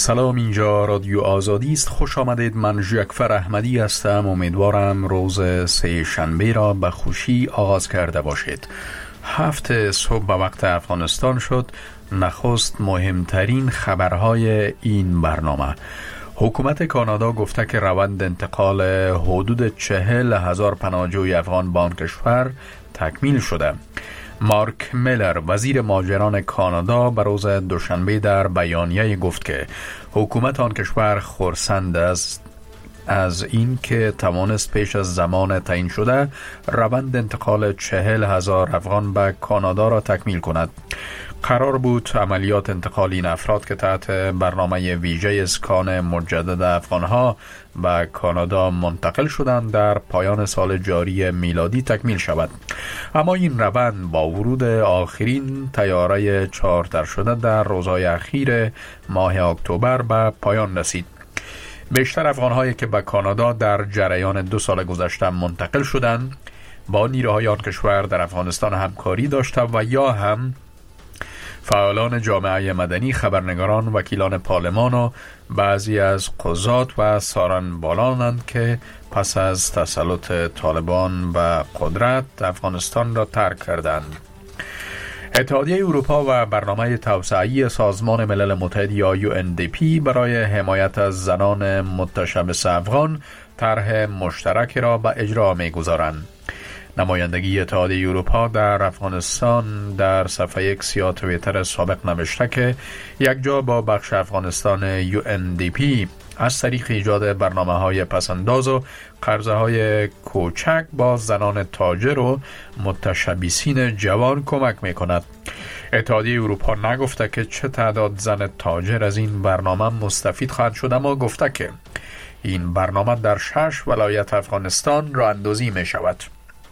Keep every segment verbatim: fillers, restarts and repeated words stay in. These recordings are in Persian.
سلام، اینجا رادیو آزادی است. خوش آمدید. من ژکفر احمدی هستم. امیدوارم روز سه شنبه را به خوشی آغاز کرده باشید. هفت صبح به وقت افغانستان شد. نخست مهمترین خبرهای این برنامه. حکومت کانادا گفته که روند انتقال حدود چهل هزار پناهجوی افغان به آن کشور تکمیل شده. مارک میلر وزیر مهاجران کانادا به روز دوشنبه در بیانیه گفت که حکومت آن کشور خرسند است از این که توانست پیش از زمان تعیین شده روند انتقال چهل هزار افغان به کانادا را تکمیل کند. قرار بود عملیات انتقال این افراد که تحت برنامه ویژه اسکان مجدد افغانها به کانادا منتقل شدند در پایان سال جاری میلادی تکمیل شود، اما این روند با ورود آخرین طیاره چارتر شده در روزهای اخیر ماه اکتبر به پایان رسید. بیشتر افغانهایی که به کانادا در جریان دو سال گذشته منتقل شدند با نیروهای آن کشور در افغانستان همکاری داشته و یا هم فعالان جامعه مدنی، خبرنگاران، وکیلان پارلمان و بعضی از قضات و سارنبالانند که پس از تسلط طالبان به قدرت افغانستان را ترک کردند. اتحادیه اروپا و برنامه توسعه‌ای سازمان ملل متحد یا یو ان دی پی برای حمایت از زنان متشبث افغان طرح مشترک را به اجرا می‌گذارند. نمایندگی اتحادیه اروپا در افغانستان در صفحه اکس یا توییتر سابق نوشته که یک جا با بخش افغانستان یو ان دی پی از طریق ایجاد برنامه‌های پسنداز و قرضه‌های کوچک با زنان تاجر و متشبثین جوان کمک می‌کند. اتحادیه اروپا نگفته که چه تعداد زن تاجر از این برنامه مستفید خواهد شد، اما گفته که این برنامه در شش ولایت افغانستان راه اندازی می‌شود.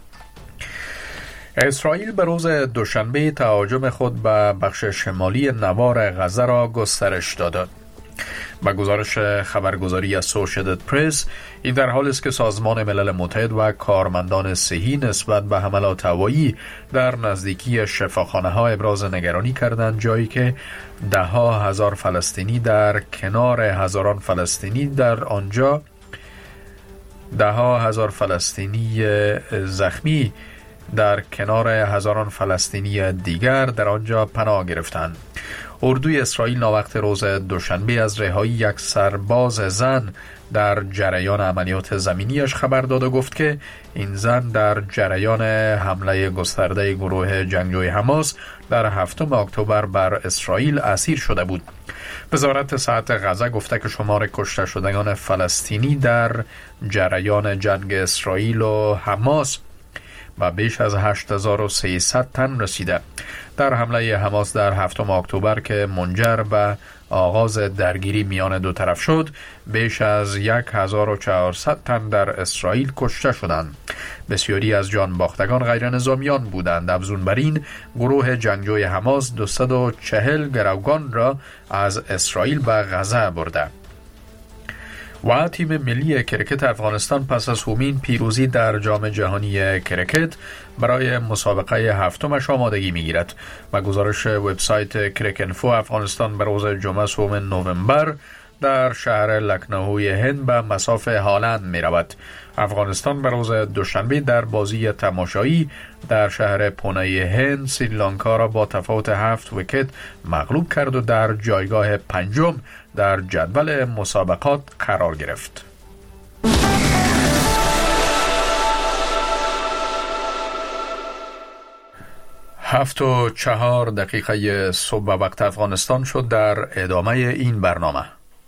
اسرائیل به روز دوشنبه تهاجم خود به بخش شمالی نوار غزه را گسترش داد. با گزارش خبرگزاری اسوسییتد پرس، این در حالی است که سازمان ملل متحد و کارمندان صحی نسبت به حملات هوایی در نزدیکی شفاخانه ها ابراز نگرانی کردند، جایی که ده ها هزار فلسطینی در کنار هزاران فلسطینی در آنجا ده ها هزار فلسطینی زخمی در کنار هزاران فلسطینی دیگر در آنجا پناه گرفتند. اردوی اسرائیل ناوقت روز دوشنبه از رهایی یک سرباز زن در جریان عملیات زمینیش خبر داد و گفت که این زن در جریان حمله گسترده گروه جنگجوی حماس در هفتم اکتبر بر اسرائیل اسیر شده بود. وزارت صحت غزه گفته که شمار کشته شدگان فلسطینی در جریان جنگ اسرائیل و حماس و بیش از هشت هزار و سیصد تن رسیده. در حمله حماس در هفتم اکتبر که منجر به آغاز درگیری میان دو طرف شد، بیش از هزار و چهارصد تن در اسرائیل کشته شدند. بسیاری از جان باختگان غیر نظامیان بودند. افزون بر این، گروه جنگجوی حماس دویست و چهل گروگان را از اسرائیل به غزه برده. و تیم ملی کرکت افغانستان پس از همین پیروزی در جام جهانی کرکت برای مسابقه هفتمش آمادگی میگیرد. و گزارش وبسایت کرکینفو، افغانستان به روز جمعه سوم نوامبر در شهر لکنهوی هند به مصاف هالند می رود. افغانستان به روز دوشنبه در بازی تماشایی در شهر پونه هند سریلانکا را با تفاوت هفت ویکت مغلوب کرد و در جایگاه پنجم در جدول مسابقات قرار گرفت. هفت و چهار دقیقه صبح وقت افغانستان شد. در ادامه این برنامه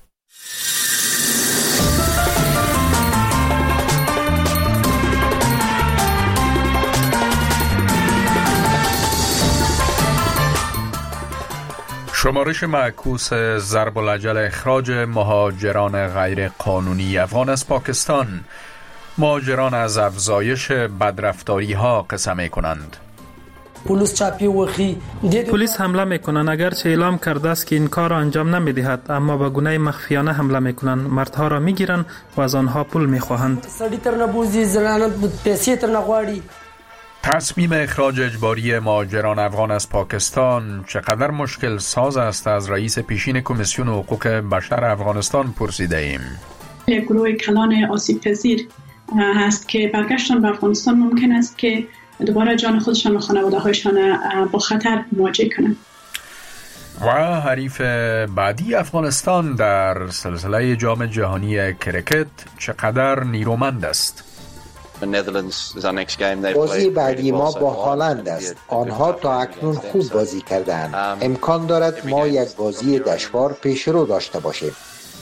شمارش معکوس ضرب العجل اخراج مهاجران غیر قانونی افغان از پاکستان. مهاجران از افزایش بدرفتاری ها قصه می کنند. پلیس حمله میکنند، اگرچه اعلام کرده است که این کار را انجام نمیدهد، اما به گونه مخفیانه حمله میکنند. مردها را میگیرند و از آنها پول میخواهند. تصمیم اخراج اجباری مهاجران افغان از پاکستان چقدر مشکل ساز است از رئیس پیشین کمیسیون حقوق بشر افغانستان پرسیده ایم. یک گروه کلان آسیب پذیر هست که برگشتن به افغانستان ممکن است که دوباره جان خودشان و خانواده هایشان با خطر مواجه کنند. و حریف بعدی افغانستان در سلسله جام جهانی کرکت چقدر نیرومند است؟ بازی بعدی ما با هالند است. آنها تا اکنون خوب بازی کردند. امکان دارد ما یک بازی دشوار پیش رو داشته باشیم.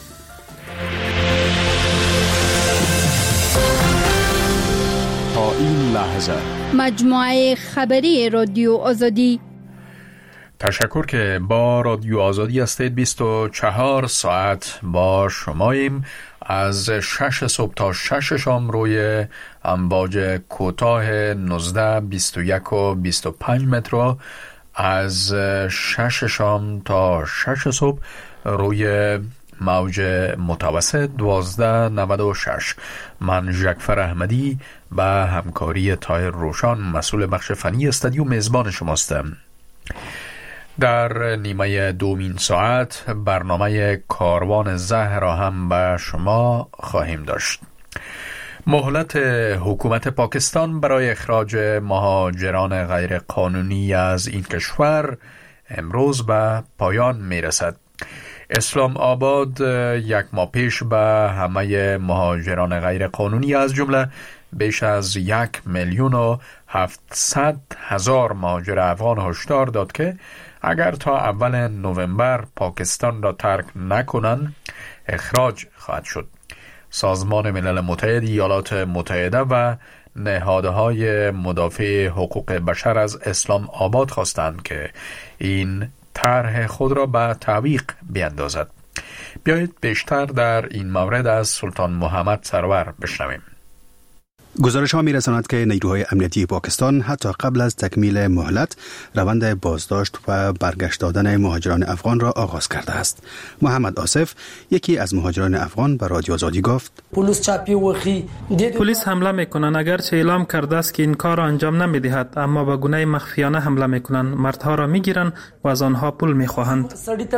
تا این لحظه مجموعه خبری رادیو آزادی. تشکر که با رادیو آزادی هستید. بیست و چهار ساعت با شماییم. از شش صبح تا شش شام روی امواج کوتاه نوزده، بیست و یک و بیست و پنج متر، از شش شام تا شش صبح روی موج متوسط دوازده نود و شش. من ژکفر احمدی به همکاری طاهر روشان مسئول بخش فنی استودیو میزبان شماستم. در نیمه دومین ساعت برنامه کاروان زهر را هم به شما خواهیم داشت. مهلت حکومت پاکستان برای اخراج مهاجران غیر قانونی از این کشور امروز به پایان می رسد. اسلام آباد یک ماه پیش به همه مهاجران غیر قانونی از جمله بیش از یک میلیون و هفتصد هزار مهاجر افغان هشدار داد که اگر تا اول نوامبر پاکستان را ترک نکنند اخراج خواهد شد. سازمان ملل متحد، ایالات متحده و نهادهای مدافع حقوق بشر از اسلام آباد خواستند که این طرح خود را به تعویق بیندازد. بیایید بیشتر در این مورد از سلطان محمد سرور بشنویم. گزارش ها می رساند که نیروهای امنیتی پاکستان حتی قبل از تکمیل مهلت روند بازداشت و برگشت دادن مهاجران افغان را آغاز کرده است. محمد آصف، یکی از مهاجران افغان، به رادیو آزادی گفت: پلیس حمله میکنند، اگرچه اعلام کرده است که این کار را انجام نمیدهد، اما به گونه مخفیانه حمله میکنند. مردها را میگیرند و از آنها پول میخواهند.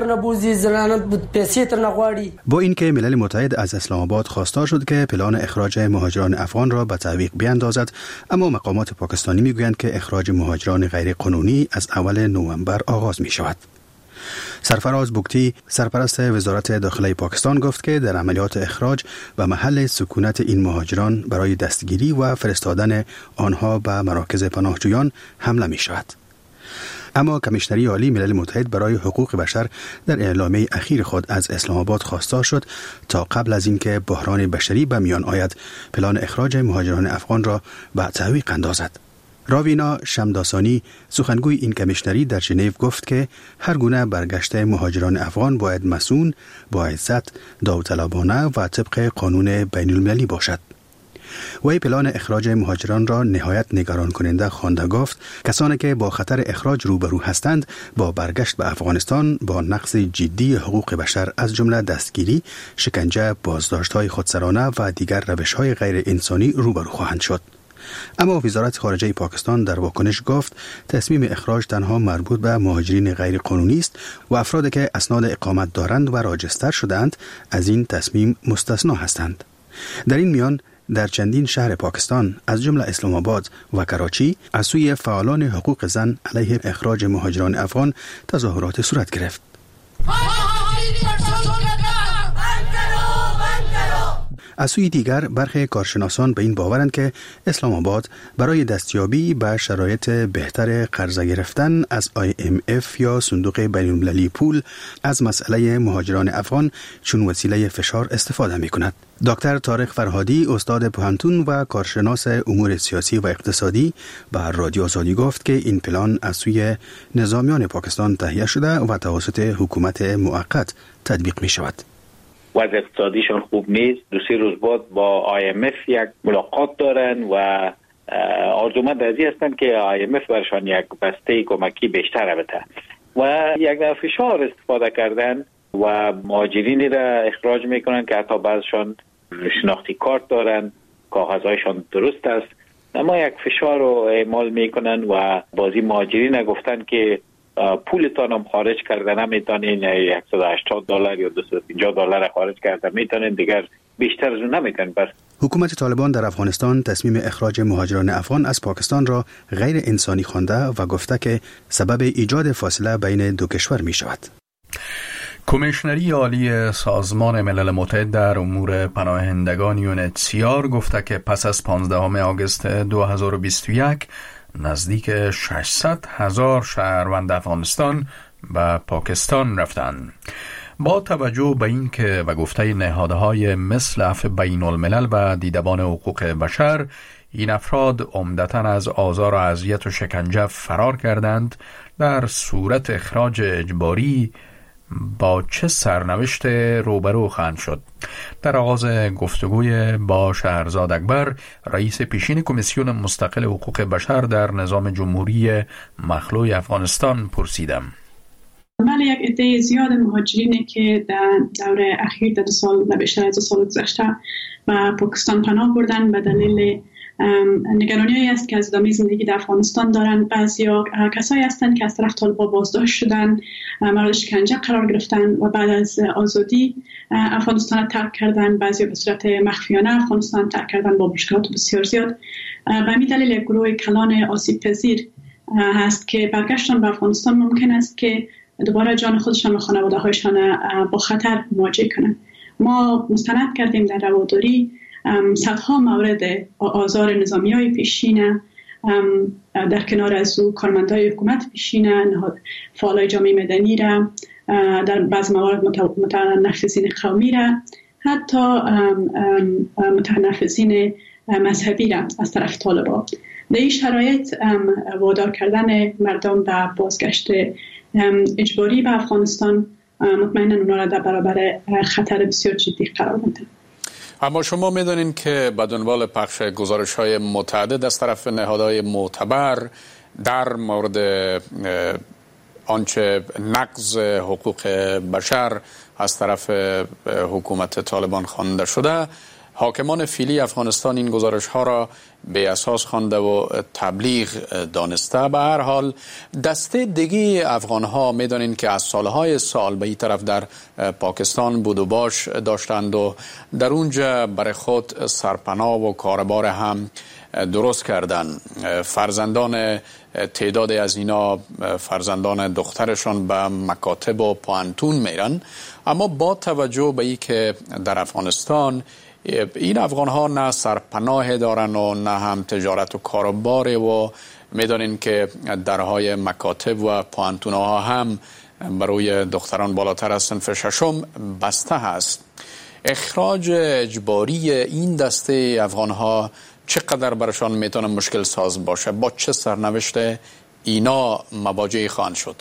با اینکه ملل متحد از اسلام آباد خواستار شد که پلان اخراج مهاجران افغان را به تعویق بیاندازد، اما مقامات پاکستانی میگویند که اخراج مهاجران غیر قانونی از اول نوامبر آغاز می شود. سرفراز بوگتی، سرپرست وزارت داخلی پاکستان، گفت که در عملیات اخراج و محل سکونت این مهاجران برای دستگیری و فرستادن آنها به مراکز پناهجویان حمله می شود. اما کمیشنری عالی ملل متحد برای حقوق بشر در اعلامیه اخیر خود از اسلام آباد خواستار شد تا قبل از اینکه بحران بشری به میان آید پلان اخراج مهاجران افغان را به تعویق اندازد. راوینا شمداسانی، سخنگوی این کمیشنری، در ژنو گفت که هر گونه برگشت مهاجران افغان باید مسئول، با عزت، داوطلبانه و طبق قانون بین المللی باشد. وی پلان اخراج مهاجران را نهایت نگران کننده خوانده گفت کسانی که با خطر اخراج روبرو هستند با برگشت به افغانستان با نقض جدی حقوق بشر از جمله دستگیری، شکنجه، بازداشت‌های خودسرانه و دیگر روش‌های غیر انسانی روبرو خواهند شد. اما وزارت خارجه پاکستان در واکنش گفت تصمیم اخراج تنها مربوط به مهاجرین غیر قانونی است و افرادی که اسناد اقامت دارند و راجستر شدند از این تصمیم مستثنا هستند. در این میان در چندین شهر پاکستان از جمله اسلام آباد و کراچی از سوی فعالان حقوق زن علیه اخراج مهاجران افغان تظاهرات صورت گرفت. از سوی دیگر برخی کارشناسان به این باورند که اسلام آباد برای دستیابی به شرایط بهتر قرضه گرفتن از آی ام اف یا صندوق بین المللی پول از مسئله مهاجران افغان چون وسیله فشار استفاده می کند. دکتر طارق فرهادی، استاد پوهنتون و کارشناس امور سیاسی و اقتصادی، به رادیو آزادی گفت که این پلان از سوی نظامیان پاکستان تهیه شده و توسط حکومت موقت تطبیق می شود. وضع اقتصادیشان خوب نیست. دو سه روز بعد با آی ام اف یک ملاقات دارن و آرزومند از این هستند که آی ام اف برشان یک بسته کمکی بیشتر بده و یک دفعه فشار استفاده کردن و مهاجرینی را اخراج میکنن که حتی بعضشان شناختی کارت دارن، کاغذهایشان درست است اما یک فشار رو اعمال میکنن و بازی مهاجرین گفتن که پولتان هم خارج کرده نمیتونین، صد و هشتاد دلار یا دویست و پنجاه دلار خارج کرده میتونین، دیگر بیشتر از اون نمیتونین. بس حکومت طالبان در افغانستان تصمیم اخراج مهاجران افغان از پاکستان را غیر انسانی خوانده و گفته که سبب ایجاد فاصله بین دو کشور می شود. کمیشنری عالی سازمان ملل متحد در امور پناهندگان یو ان اچ سی آر گفته که پس از پانزدهم آگوست دو هزار و بیست و یک نزدیک ششصد هزار شهروند افغانستان به پاکستان رفتند. با توجه به این که و گفته نهادهای مثل عفو بین الملل و دیدبان حقوق بشر این افراد عمدتاً از آزار و اذیت و شکنجه فرار کردند، در صورت اخراج اجباری با چه سرنوشت روبرو خواهند شد؟ در آغاز گفتگوی با شهرزاد اکبر، رئیس پیشین کمیسیون مستقل حقوق بشر در نظام جمهوری مخلوع افغانستان پرسیدم. بله، یک عده زیاد مهاجرینی که در دوره اخیر در سال در بیشتر از سال گذشته و پاکستان پناه بردن به دلیل نگرانی‌هایی است که از ادامه زندگی در افغانستان دارند. بعضیا کسایی هستند که از طرف طالبان بازداشت شدن، مورد شکنجه قرار گرفتن و بعد از آزادی افغانستان ترک کردن. بعضیا به صورت مخفیانه افغانستان ترک کردن با مشکلات بسیار زیاد. به همین دلیل یک گروه کلان آسیب پذیر هست که برگشتن به افغانستان ممکن است که دوباره جان خودشان و خانواده هایشان با خطر مواجه کنند. ما مستند کردیم در رواداری صدها مورد آزار نظامی های پیشین، در کنار از او کارمندای حکومت پیشین، فعالای جامعه مدنی را، در بعض موارد متنفذین قومی را، حتی متنفذین مذهبی را از طرف طالبان. در این شرایط وادار کردن مردم به بازگشت اجباری به افغانستان مطمئنا اونا را در برابر خطر بسیار جدی قرار میده. اما شما میدونین که به دنبال پخش گزارش‌های متعدد از طرف نهادهای معتبر در مورد آنچه نقض حقوق بشر از طرف حکومت طالبان خوانده شده، حاکمان فعلی افغانستان این گزارش‌ها را به اساس خوانده و تبلیغ دانسته. به هر حال دسته دیگه افغان‌ها می‌دانند که از سالهای سال به این طرف در پاکستان بود و باش داشتند و در اونجا برای خود سرپناه و کاربار هم درست کردن. فرزندان تعداد از اینا فرزندان دخترشان به مکاتب و پوهنتون میرن، اما با توجه به این که در افغانستان این افغان ها نه سرپناه دارن و نه هم تجارت و کاروبار و میدانین که درهای مکاتب و پوهنتون ها هم برای دختران بالاتر از صنف ششم بسته هست. اخراج اجباری این دسته افغان ها چقدر برشان میتونه مشکل ساز باشه؟ با چه سرنوشت اینا مواجه خواهند شد؟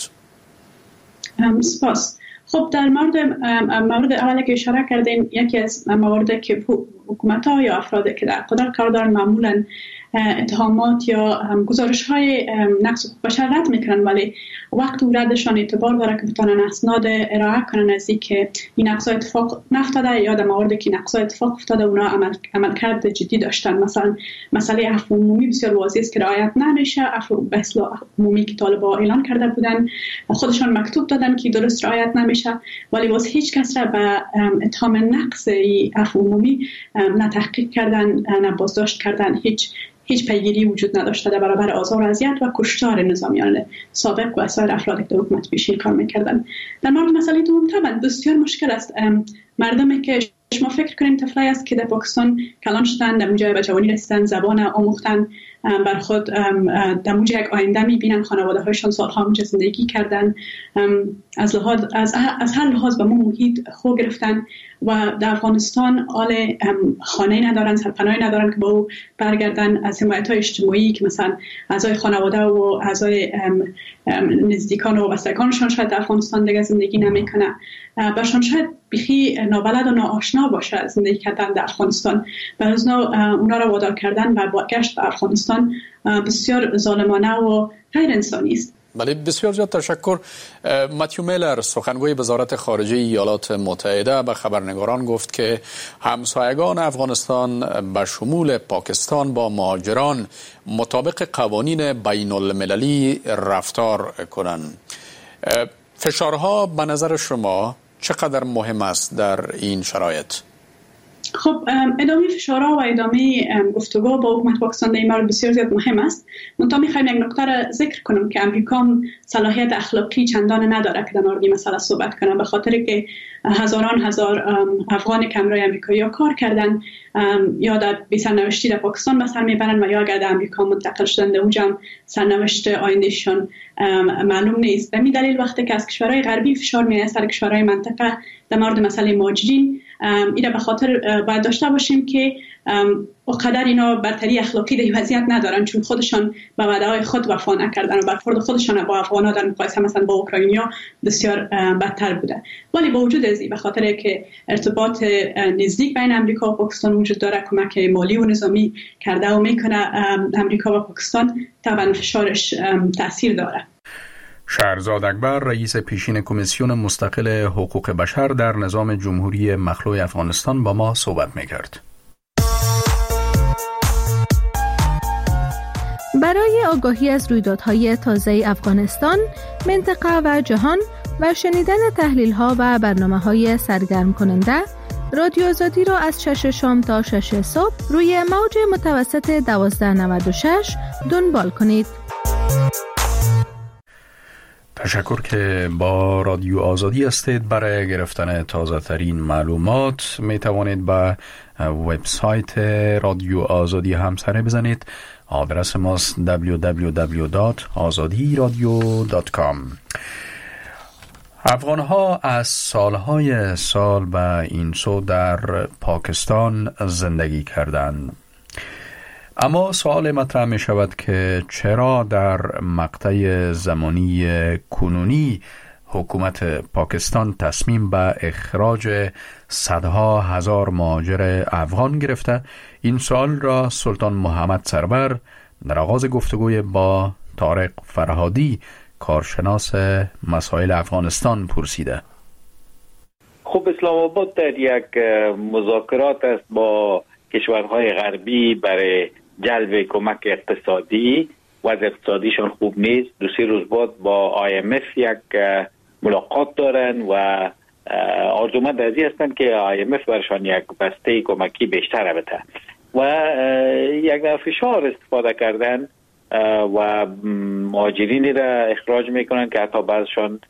سپاس. خب در مورد مورد اولی که اشاره کردین، یکی از مواردی که حکومت‌ها یا افرادی که در قدرت کار دارن معمولاً اتهامات یا گزارش‌های نقض حقوق بشر رد میکنن، ولی وقت و ردشان اعتبار داره که بتونن اسناد ارائه کنن از اینکه این نقضا اتفاق نفتاده یا در مواردی که نقضا اتفاق افتاده اونا عمل عملکرد جدی داشتن. مثلا مسئله عفو عمومی بسیار واضحه است که رعایت نمیشه. عفو به اصطلاح عمومی که طالبان اعلان کرده بودن، خودشان مکتوب دادن که درست رعایت نمیشه، ولی باز هیچ کس را به اتهام نقض عفو عمومی نه تحقیق کردن نه بازداشت کردن. هیچ هیچ پیگیری وجود نداشته در برابر آزار و اذیت و کشتار نظامیان سابق و سایر افرادی که در حکومت پیشین کار می‌کردند. در مورد مسئله دوم طبعا بسیار مشکل است. مردمی که شما فکر کنین طفلایی است که در پاکستان کلان شدن، در اونجا به جوانی رسیدن، زبان آموختن، بر خود در اونجا یک آینده می‌بینن، خانواده هایشان سالها اونجا زندگی کردن، از لحاظ از از هر لحاظ به محیط خو گرفتن و در افغانستان آل خانه ندارن، سرپناهی ندارن که با او برگردن. از حمایت‌های اجتماعی که مثلا اعضای خانواده و اعضای نزدیکان و وابستگانشان شاید در افغانستان دیگه زندگی نمیکنه، برشان شاید بخی نابلد و ناآشنا باشه زندگی کردن در افغانستان. برای اونا را وادار کردن و برگشت به افغانستان بسیار ظالمانه و غیر انسانی است. بله، بسیار زیاد تشکر. متیو میلر سخنگوی وزارت خارجه ایالات متحده به خبرنگاران گفت که همسایگان افغانستان به شمول پاکستان با مهاجران مطابق قوانین بین المللی رفتار کنند. فشارها به نظر شما چقدر مهم است در این شرایط؟ خب ادامه فشارها و ادامه گفتگو با حکومت پاکستان در این مورد بسیار زیاد مهم است. منتها میخوایم یک نکته را ذکر کنم که امریکا صلاحیت اخلاقی چندان نداره که در مورد این مسئله صحبت کنه، به خاطر که هزاران هزار افغان که همراه امریکایی کار کردن یا در بی سرنوشتی در پاکستان به سر میبرن و یا اگر در امریکا منتقل شدن در اونجا هم سرنوشت آیندهشان معلوم نیست. به این دلیل وقتی که از کشورهای غربی فشار میاد سر کشورهای منطقه در مورد مسئله مهاجرین، اینا به خاطر باید داشته باشیم که اقدر اینا برتری اخلاقی در این وضعیت ندارن، چون خودشان به وعده‌های خود وفا نکردن و برخورد خودشان با افغان‌ها در مقایسه مثلا با اوکراینیا بسیار بدتر بوده. ولی با وجود از این، به خاطر که ارتباط نزدیک بین امریکا و پاکستان وجود داره، کمک مالی و نظامی کرده و میکنه امریکا و پاکستان، طبعا فشارش تاثیر داره. شهرزاد اکبر، رئیس پیشین کمیسیون مستقل حقوق بشر در نظام جمهوری مخلوع افغانستان با ما صحبت میکرد. برای آگاهی از رویدادهای تازه افغانستان، منطقه و جهان و شنیدن تحلیل‌ها و برنامه‌های سرگرم کننده، رادیو آزادی را از شش شام تا شش صبح روی موج متوسط دوازده نود و شش دنبال کنید. تشکر که با رادیو آزادی هستید. برای گرفتن تازه ترین معلومات می توانید به وبسایت رادیو آزادی هم سر بزنید. آدرس ماست دبلیو دبلیو دبلیو دات آزادی رادیو دات کام. افغانها از سالهای سال به این سو در پاکستان زندگی کردند. اما سوال مطرح می شود که چرا در مقطع زمانی کنونی حکومت پاکستان تصمیم به اخراج صدها هزار مهاجر افغان گرفته؟ این سوال را سلطان محمد سرور در آغاز گفتگوی با طارق فرهادی، کارشناس مسائل افغانستان، پرسیده. خب اسلام آباد در یک مذاکرات است با کشورهای غربی برای جلب کمک اقتصادی. وضع اقتصادیشان خوب نیست. دو سه روز بعد با آی ام اف یک ملاقات دارن و آرزومند از این هستند که آی ام اف برشان یک بسته کمکی بیشتر بده و یک فشار استفاده کردن و مهاجرینی را اخراج میکنن که حتی بعضشان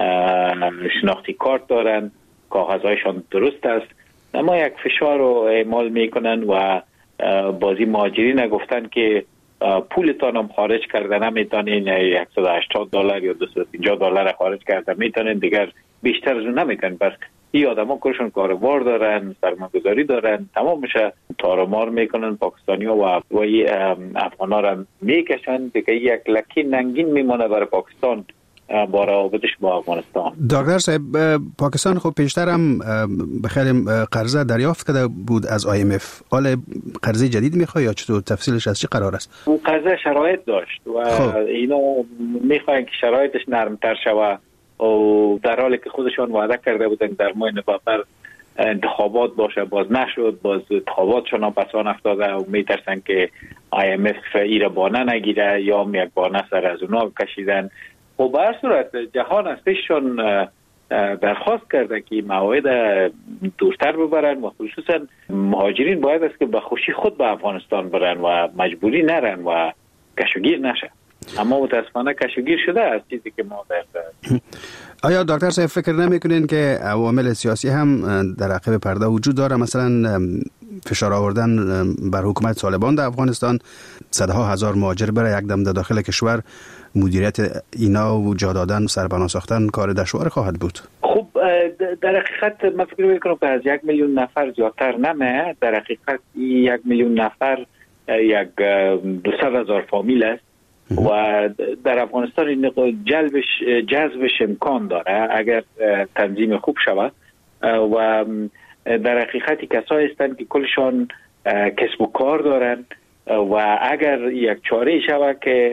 شناختی کارت دارن، کاغذهایشان درست است، اما یک فشار رو اعمال میکنن و بازی مهاجرین گفتن که پولتان هم خارج کرده نمیتونین، صد و هشتاد دلار یا دویست و پنجاه دلار خارج کرده میتونین، دیگر بیشتر از اون نمیتونین. پس این آدم ها کارشون کاروبار دارن، سرمایه‌گذاری دارن، تمامش تارمار میکنن پاکستانی ها و افغان ها را میکشن دیگه. یک لکی ننگین میمونه برای پاکستان با روابطش با افغانستان. دکتر صاحب، پاکستان خب پیشتر هم بخیلی قرضه دریافت کرده بود از آی ام اف. حالا قرضه جدید میخواد یا چطور؟ تفصیلش از چی قرار است؟ اون قرضه شرایط داشت و خب. اینا میخواین که شرایطش نرمتر شوه و در حالی که خودشان وعده کرده بودن در ماه نوامبر انتخابات باشه، باز نشد، باز انتخاباتشان هم پسان افتاده و میترسن که آی ام اف ای را بانه نگیره یا یک بانه سر از اونا کشیدن. و به هر صورت جهان از پیششون درخواست کرده که موعد دورتر ببرن و خصوصا مهاجرین باید است که به خوشی خود به افغانستان برن و مجبوری نرن و کشوگیر نشن. اما متاسفانه کشوگیر شده از چیزی که ما در آیا دکتر صاحب فکر نمیکنین که عوامل سیاسی هم در عقب پرده وجود داره؟ مثلا فشار آوردن بر حکومت طالبان در افغانستان، صدها هزار مهاجر برای یک دم در داخل کشور، مدیریت اینا و جا دادن و سرپناه ساختن کار دشوار خواهد بود. خب در حقیقت من فکر میکنم که از یک میلیون نفر زیادتر نمه. در حقیقت یک میلیون نفر یک دویست هزار فامیل است و در افغانستان این جلبش جذبش امکان داره اگر تنظیم خوب شود و در حقیقتی کسایی هستند که کلشان کسب و کار دارن و اگر یک چاره شود که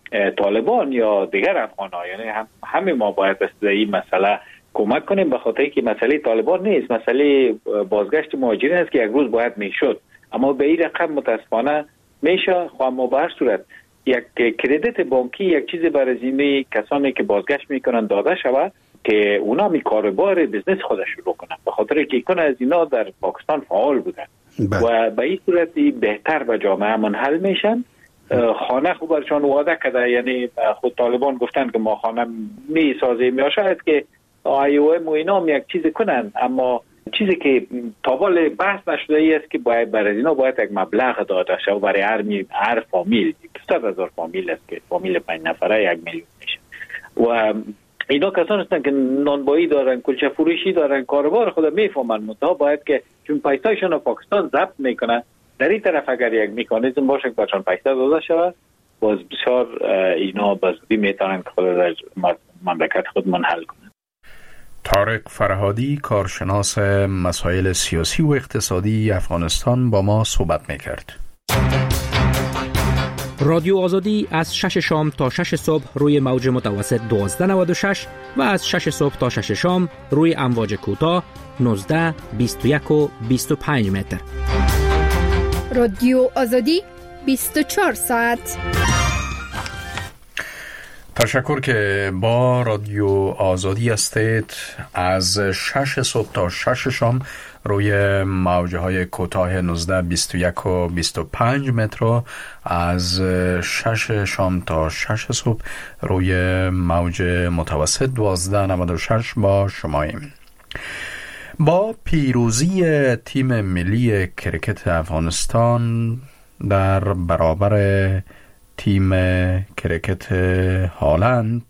طالبان یا دیگر افغان‌ها، یعنی هم همه ما باید به این مسئله کمک کنیم، به خاطر که مسئله طالبان نیست، مسئله بازگشت مهاجرین است که یک روز باید میشد، اما به این رقم متاسفانه میشه. خو اما به هر صورت یک کردیت بانکی یک چیز برای زمینه کسانی که بازگشت میکنن داده شود که اونا می کاروبار بزنس خودش شروع کنن، به خاطر که کن از اینا در پاکستان فعال بودن و به این صورت بهتر به جامعه منحل میشن. خانه خوب برشان وعده کرده، یعنی خود طالبان گفتن که ما خانه می سازیم یا شاید که آی او ام و اینا یک چیز کنن، اما چیزی که تابال بحث نشده ای است که باید برای اینا باید یک مبلغ داده شد برای هر می هر فامیل. صد هزار فامیل است که فامیل پنج نفره یک میلیون میشه و اینا کسان هستن که نانبایی دارن، کلچه فروشی دارن، کاروبار خود میفهمن، منتها باید که چون پیسایشون پاکستان ضبط میکنن، در این طرف اگر یک مکانیزم باشه که برشان پیسه داده شود، باز بسیار اینا بازدی میتونن که خود در مملکت خود منحل کنن. طارق فرهادی، کارشناس مسائل سیاسی و اقتصادی افغانستان، با ما صحبت میکرد. رادیو آزادی از شش شام تا شش صبح روی موج متوسط دوازده نود و شش و از شش صبح تا شش شام روی امواج کوتاه نوزده، بیست و یک و بیست و پنج متر. رادیو آزادی بیست و چهار ساعت. تشکر که با رادیو آزادی هستید. از شش صبح تا شش شام روی موجه های کوتاه نوزده، بیست و یک و بیست و پنج متر، از شش شام تا شش صبح روی موج متوسط دوازده نود و شش با شماییم. با پیروزی تیم ملی کرکت افغانستان در برابر تیم کرکت هالند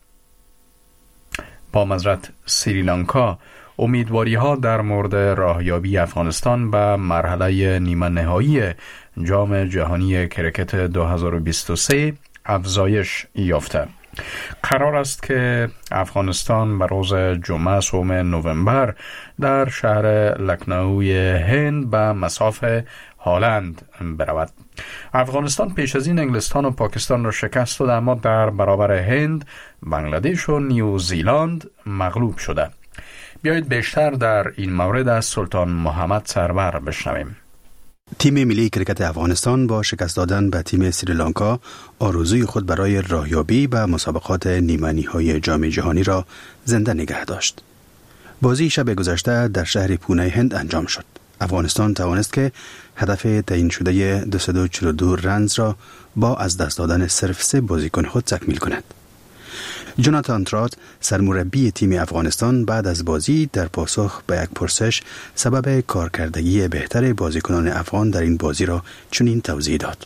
با مزرعه سریلانکا، امیدواری ها در مورد راهیابی افغانستان به مرحله نیمه نهایی جام جهانی کرکت دو هزار و بیست و سه افزایش یافته. قرار است که افغانستان به روز جمعه سوم نوامبر در شهر لکنوی هند به مصاف هالند برود. افغانستان پیش از این انگلستان و پاکستان را شکست داد، اما در برابر هند، بنگلادش و نیوزیلند مغلوب شده. بیایید بیشتر در این مورد از سلطان محمد سرور بشنویم. تیم ملی کرکت افغانستان با شکست دادن به تیم سریلانکا آرزوی خود برای راهیابی به مسابقات نیمه نهایی جام جهانی را زنده نگه داشت. بازی شب گذشته در شهر پونه هند انجام شد. افغانستان توانست که هدف تعیین شده دویست و چهل و دو رنز را با از دست دادن صرف سه بازیکن خود تکمیل کند. جوناتان ترات، سرمربی تیم افغانستان، بعد از بازی در پاسخ به یک پرسش سبب کارکردگی بهتر بازیکنان افغان در این بازی را چنین توضیح داد.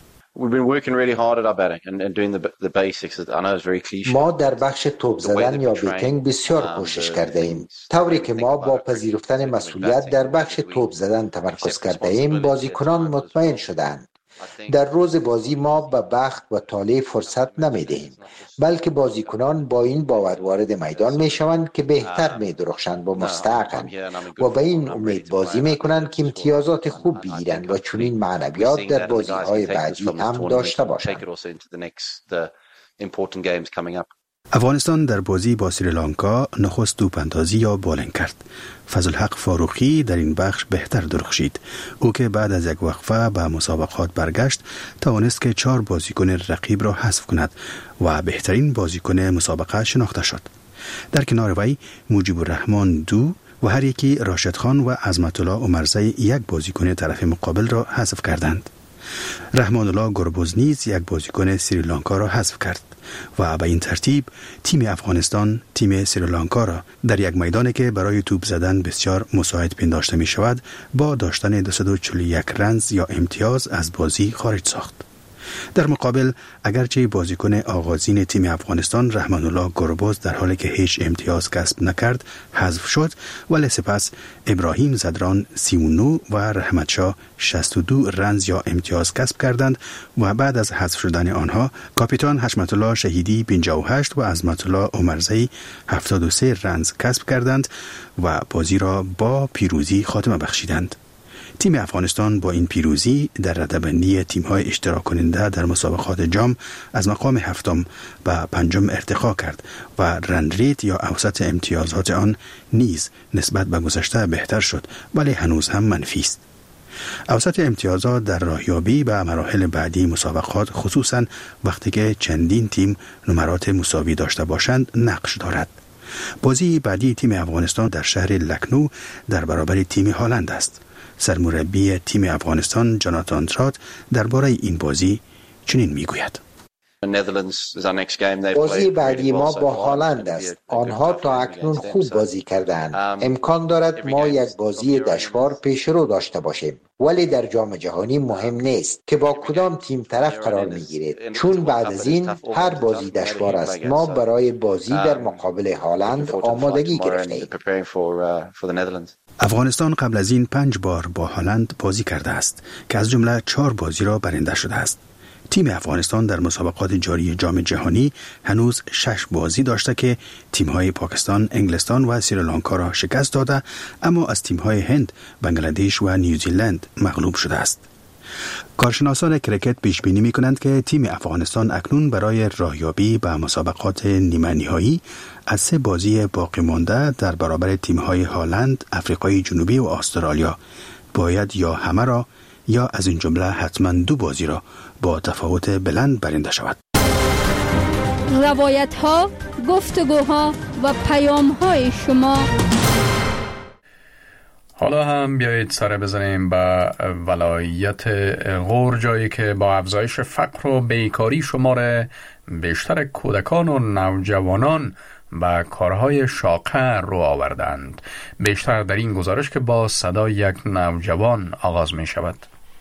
ما در بخش توپ زدن یا بیتینگ بسیار کوشش کرده ایم. طوری که ما با پذیرفتن مسئولیت در بخش توپ زدن تمرکز کرده ایم، بازیکنان مطمئن شدند. در روز بازی ما به بخت و طالع فرصت نمی دهیم، بلکه بازیکنان با این باور وارد میدان می شوند که بهتر می درخشند با مستحقن و به این امید بازی می کنند که امتیازات خوب بگیرند و چنین معنویات در بازی های بعدی هم داشته باشند. افغانستان در بازی با سریلانکا نخست توپ‌اندازی یا بالینگ کرد. فضلحق فاروقی در این بخش بهتر درخشید. او که بعد از یک وقفه به مسابقات برگشت، توانست که چهار بازیکن رقیب را حذف کند و بهترین بازیکن مسابقه شناخته شد. در کنار وی مجیب الرحمن دو و هر یکی راشد خان و عظمت الله عمرزی یک بازیکن طرف مقابل را حذف کردند. رحمان الله گربوز نیز یک بازیکن سریلانکا را حذف کرد و به این ترتیب تیم افغانستان تیم سریلانکا را در یک میدانی که برای توپ زدن بسیار مساعد پنداشته می شود با داشتن دویست و چهل و یک رنز یا امتیاز از بازی خارج ساخت. در مقابل اگرچه بازیکن آغازین تیم افغانستان رحمان الله گربوز در حالی که هیچ امتیاز کسب نکرد حذف شد، ولی سپس ابراهیم زدران سی و نه و رحمت شاه شصت و دو رنز یا امتیاز کسب کردند و بعد از حذف شدن آنها کاپیتان حشمت الله شهیدی پنجاه و هشت و عظمت الله عمرزی هفتاد و سه رنز کسب کردند و بازی را با پیروزی خاتمه بخشیدند. تیم افغانستان با این پیروزی در رده‌بندی تیم‌های اشتراک کننده در مسابقات جام از مقام هفتم و پنجم ارتقا کرد و رن ریت یا اوسط امتیازات آن نیز نسبت به گذشته بهتر شد، ولی هنوز هم منفی است. اوسط امتیازات در راهیابی به مراحل بعدی مسابقات، خصوصا وقتی که چندین تیم نمرات مساوی داشته باشند، نقش دارد. بازی بعدی تیم افغانستان در شهر لکنو در برابر تیم هالند است. سرمربی تیم افغانستان جاناتان ترات درباره این بازی چنین میگوید: بازی بعدی ما با هالند است. آنها تا اکنون خوب بازی کردند. امکان دارد ما یک بازی دشوار پیش رو داشته باشیم، ولی در جام جهانی مهم نیست که با کدام تیم طرف قرار میگیرید، چون بعد از این هر بازی دشوار است. ما برای بازی در مقابل هالند آمادگی گرفتیم. افغانستان قبل از این پنج بار با هالند بازی کرده است که از جمله چهار بازی را برنده شده است. تیم افغانستان در مسابقات جاری جام جهانی هنوز شش بازی داشته که تیم‌های پاکستان، انگلستان و سریلانکا را شکست داده، اما از تیم‌های هند، بنگلادش و نیوزیلند مغلوب شده است. کارشناسان کرکت پیش بینی می‌کنند که تیم افغانستان اکنون برای راهیابی به مسابقات نیمه نهایی از سه بازی باقی مانده در برابر تیم‌های هالند، آفریقای جنوبی و استرالیا باید یا همه را یا از این جمله حتما دو بازی را با تفاوت بلند برنده شود. روایت ها، گفتگوها و پیام های شما. حالا هم بیایید سر بزنیم به ولایت غور، جایی که با افزایش فقر و بیکاری شمار بیشتر کودکان و نوجوانان به کارهای شاقه رو آوردند. بیشتر در این گزارش که با صدای یک نوجوان آغاز می شود.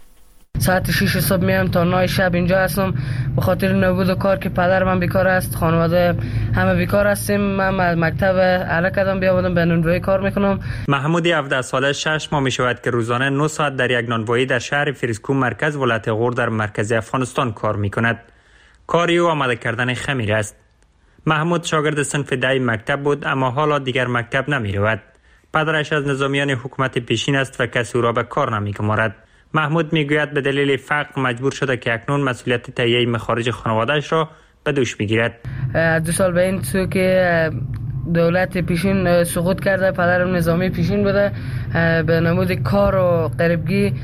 ساعت شش صبح میام تا نه شب اینجا هستم به خاطر نبود کار که پدر من بیکار است، خانواده همه بیکار هستیم. من مکتب الک کردم بیامدم به نانوایی کار میکنم. محمود هفده ساله شش ماه می شود که روزانه نه ساعت در یک نانوایی در شهر فریسکو مرکز ولایت غور در مرکز افغانستان کار میکند. کاری او آماده کردن خمیر است. محمود شاگرد صنف ده مکتب بود، اما حالا دیگر مکتب نمی رود. پدرش از نظامیان حکومت پیشین است و کسی او را به کار نمی گمارد. محمود میگوید به دلیل فقر مجبور شده که اکنون مسئولیت تهیه مخارج خانواده‌اش را به دوش بگیرد. دو سال به این سو که دولت پیشین سقوط کرده، پدرم نظامی پیشین بوده، به نمود کار و غریبگی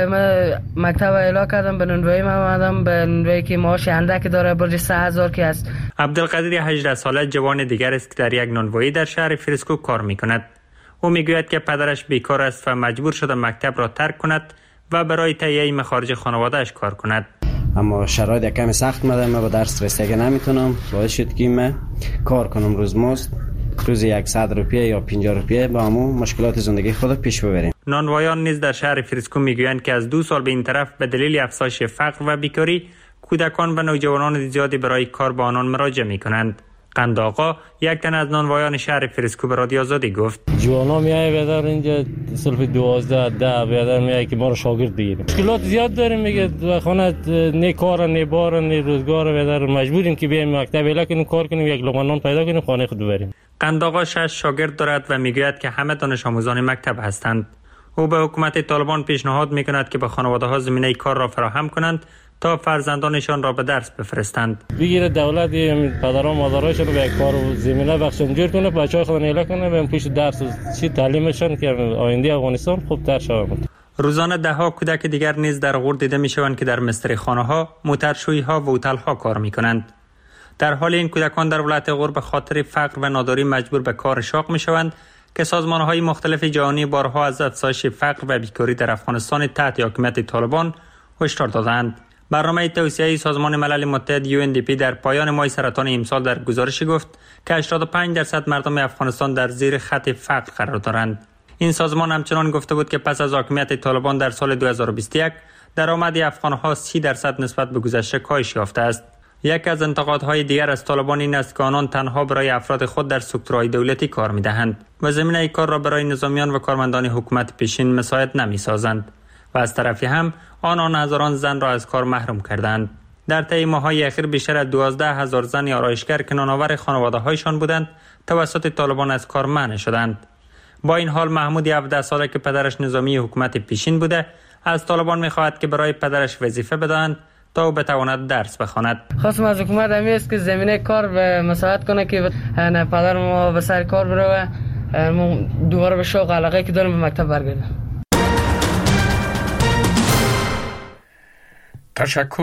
من مکتب اعلام کردم، به نانوایی من آمدم، به نانوایی که معاش اندک داره، برج سه هزار که است. عبدالقادر هجده ساله جوان دیگر است که در یک نانوایی در شهر فریسکو کار میکند. او میگوید که پدرش بیکار است و مجبور شده مکتب را ترک کند و برای تهیه مخارج خانواده‌اش کار کند. اما شرایط کمی سخت مده، من با درس رسیدگی نمیتونم، باعث شد که من کار کنم روزمزد، روزی صد روپیه یا پنجاه روپیه با همون مشکلات زندگی خود پیش ببریم. نانوایان نیز در شهر فریسکو میگویند که از دو سال به این طرف به دلیل افزایش فقر و بیکاری کودکان و نوجوانان زیادی برای کار با آنان مراجعه میکنند. قند آقا یک تن از نانوایان شهر فریسکو به رادیو آزادی گفت: جوانا میای بیادر اینجا صرف دوازده ده بیادر میای که ما رو شاگرد بگیریم. مشکلات زیاد داریم، میگه خانه نه کار نه بار نه روزگار، بیادر مجبوریم که بیایم مکتب اعلا کنیم، کار کنیم، یک لقمه نان پیدا کنیم، خانه خود ببریم. قند آقا شش شاگرد دارد و میگوید که همه دانش آموزان مکتب هستند. او به حکومت طالبان پیشنهاد میکند که به خانواده‌ها زمینه کار را فراهم کنند تا فرزندانشان را به درس بفرستند. بگیره دولت پدران مادرایشان رو به یک کار و زمینه بخشن جور کنه، بچه‌ها خودن اعلا کنه، به پیش درس چی تعلیمشان که آینده افغانستان خوب تر شود. روزانه ده ها کودک دیگر نیز در غور دیده میشوند که در مستری خانه‌ها، موترشویی‌ها و هتل‌ها کار میکنند. در حال این کودکان در ولایت غور به خاطر فقر و ناداری مجبور به کار شاق میشوند که سازمان‌های مختلف جهانی بارها از افزایش فقر و بیکاری در افغانستان تحت حکومت طالبان هشدار دادند. برنامه توسعه سازمان ملل متحد یو ان دی پی در پایان ماه سرطان امسال در گزارشی گفت که هشتاد و پنج درصد مردم افغانستان در زیر خط فقر قرار دارند. این سازمان همچنان گفته بود که پس از حاکمیت طالبان در سال دو هزار و بیست و یک درآمد افغان‌ها سی درصد نسبت به گذشته کاهش یافته است. یک از انتقادهای دیگر از طالبان این است که آنان تنها برای افراد خود در سکتورهای دولتی کار می‌دهند و زمینه کار را برای نظامیان و کارمندان حکومت پیشین مساعد نمی‌سازند و از طرفی هم آنان هزاران زن را از کار محروم کردند. در طی ماه‌های اخیر بیشتر از دوازده هزار زن آرایشگر که نانآور خانواده‌هایشان بودند توسط طالبان از کار منع شدند با این حال محمود هفده ساله که پدرش نظامی حکومت پیشین بوده از طالبان می‌خواهد که برای پدرش وظیفه بدهند تا او بتواند درس بخواند. خواستم از حکومت همی است که زمینه کار به مساعد کنه که پدر ما به سر کار بره و دوباره به شوق علاقه که داریم به مکتب برگردیم. تشکر.